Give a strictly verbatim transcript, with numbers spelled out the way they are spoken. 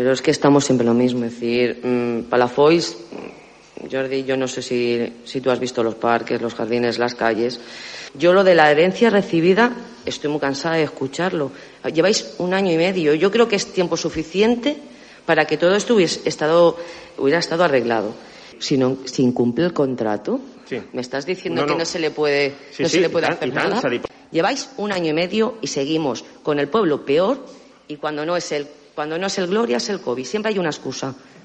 Pero es que estamos siempre lo mismo. Es decir, mmm, Palafolls, Jordi, yo no sé si, si tú has visto los parques, los jardines, las calles. Yo lo de la herencia recibida, estoy muy cansada de escucharlo. Lleváis un año y medio. Yo creo que es tiempo suficiente para que todo esto hubiese estado, hubiera estado arreglado. Si no, si incumple el contrato, sí. ¿Me estás diciendo no, no. que no se le puede, sí, no sí, se le puede tan, hacer tan, nada? Tan, Lleváis un año y medio y seguimos con el pueblo peor, y cuando no es el, cuando no es el Gloria es el COVID. Siempre hay una excusa.